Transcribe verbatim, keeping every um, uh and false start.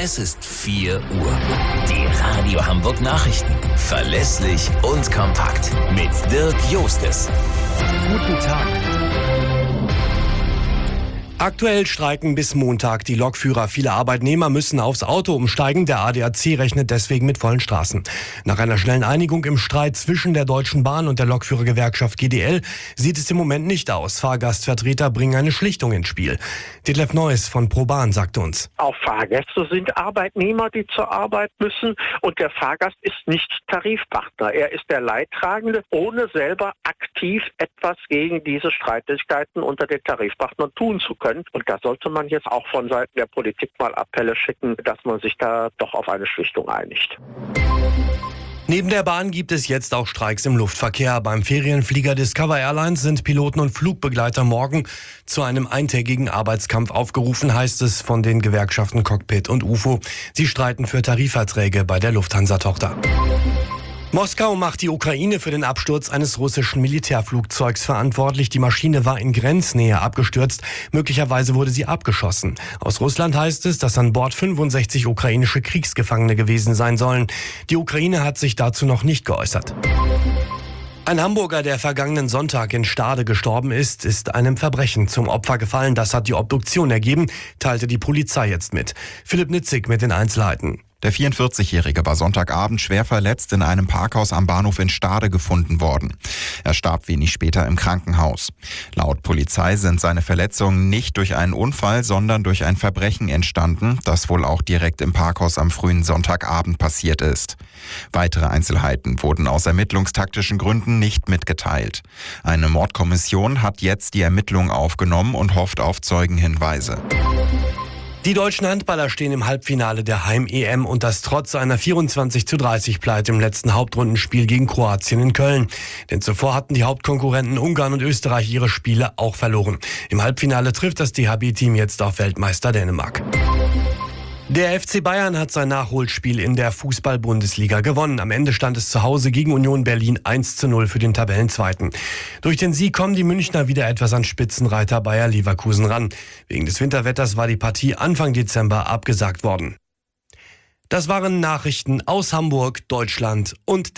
Es ist vier Uhr. Die Radio Hamburg Nachrichten. Verlässlich und kompakt. Mit Dirk Jostes. Guten Tag. Aktuell streiken bis Montag die Lokführer. Viele Arbeitnehmer müssen aufs Auto umsteigen. Der A D A C rechnet deswegen mit vollen Straßen. Nach einer schnellen Einigung im Streit zwischen der Deutschen Bahn und der Lokführergewerkschaft G D L sieht es im Moment nicht aus. Fahrgastvertreter bringen eine Schlichtung ins Spiel. Detlef Neuss von ProBahn sagte uns: Auch Fahrgäste sind Arbeitnehmer, die zur Arbeit müssen. Und der Fahrgast ist nicht Tarifpartner. Er ist der Leidtragende, ohne selber aktiv etwas gegen diese Streitigkeiten unter den Tarifpartnern tun zu können. Und da sollte man jetzt auch von Seiten der Politik mal Appelle schicken, dass man sich da doch auf eine Schlichtung einigt. Neben der Bahn gibt es jetzt auch Streiks im Luftverkehr. Beim Ferienflieger Discover Airlines sind Piloten und Flugbegleiter morgen zu einem eintägigen Arbeitskampf aufgerufen, heißt es von den Gewerkschaften Cockpit und U F O. Sie streiten für Tarifverträge bei der Lufthansa-Tochter. Moskau macht die Ukraine für den Absturz eines russischen Militärflugzeugs verantwortlich. Die Maschine war in Grenznähe abgestürzt. Möglicherweise wurde sie abgeschossen. Aus Russland heißt es, dass an Bord fünfundsechzig ukrainische Kriegsgefangene gewesen sein sollen. Die Ukraine hat sich dazu noch nicht geäußert. Ein Hamburger, der vergangenen Sonntag in Stade gestorben ist, ist einem Verbrechen zum Opfer gefallen. Das hat die Obduktion ergeben, teilte die Polizei jetzt mit. Philipp Nitzig mit den Einzelheiten. Der vierundvierzig-Jährige war Sonntagabend schwer verletzt in einem Parkhaus am Bahnhof in Stade gefunden worden. Er starb wenig später im Krankenhaus. Laut Polizei sind seine Verletzungen nicht durch einen Unfall, sondern durch ein Verbrechen entstanden, das wohl auch direkt im Parkhaus am frühen Sonntagabend passiert ist. Weitere Einzelheiten wurden aus ermittlungstaktischen Gründen nicht mitgeteilt. Eine Mordkommission hat jetzt die Ermittlungen aufgenommen und hofft auf Zeugenhinweise. Die deutschen Handballer stehen im Halbfinale der Heim-E M und das trotz einer vierundzwanzig zu dreißig Pleite im letzten Hauptrundenspiel gegen Kroatien in Köln. Denn zuvor hatten die Hauptkonkurrenten Ungarn und Österreich ihre Spiele auch verloren. Im Halbfinale trifft das D H B-Team jetzt auf Weltmeister Dänemark. Der F C Bayern hat sein Nachholspiel in der Fußball-Bundesliga gewonnen. Am Ende stand es zu Hause gegen Union Berlin eins zu null für den Tabellenzweiten. Durch den Sieg kommen die Münchner wieder etwas an Spitzenreiter Bayer Leverkusen ran. Wegen des Winterwetters war die Partie Anfang Dezember abgesagt worden. Das waren Nachrichten aus Hamburg, Deutschland und